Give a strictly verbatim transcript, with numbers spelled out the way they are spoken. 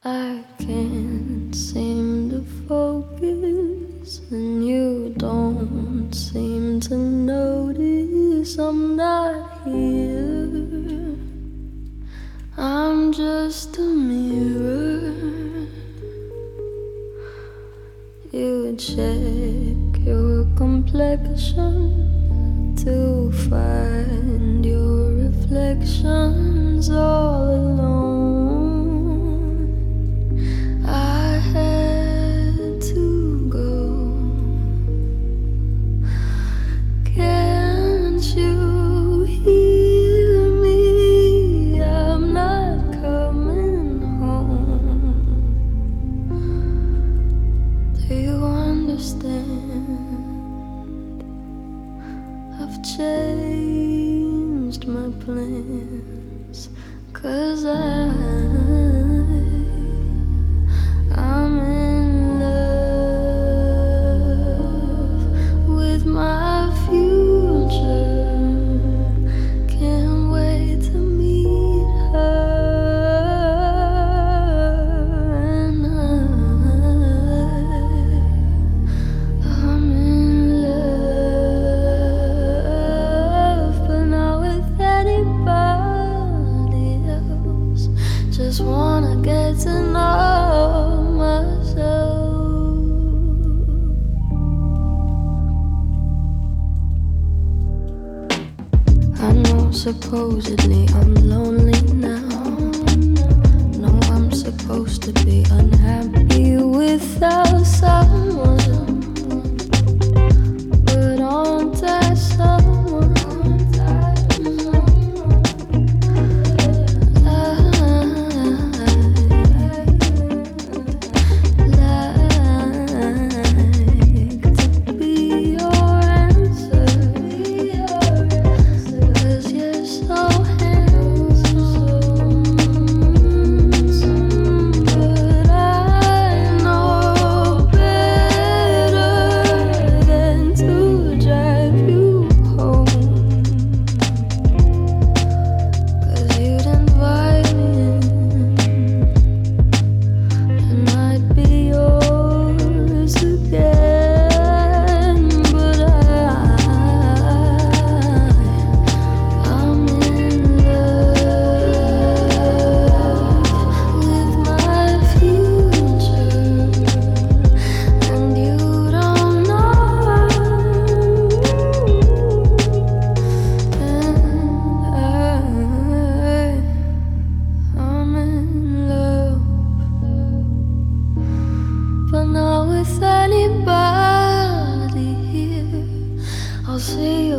I can't seem to focus, and you don't seem to notice I'm not here. I'm just a mirror. You check your complexion to find your reflections all alone. I had to go. Can't you hear me? I'm not coming home. Do you understand? I've changed my plans, 'cause I I'm in love with my future. Can't wait to meet her, and I I'm in love, but not with anybody else. Just wanna get to know myself. I know supposedly I'm lonely now. No, I'm supposed to be unhappy without someone, but aren't I someone? But not with anybody here. I'll see you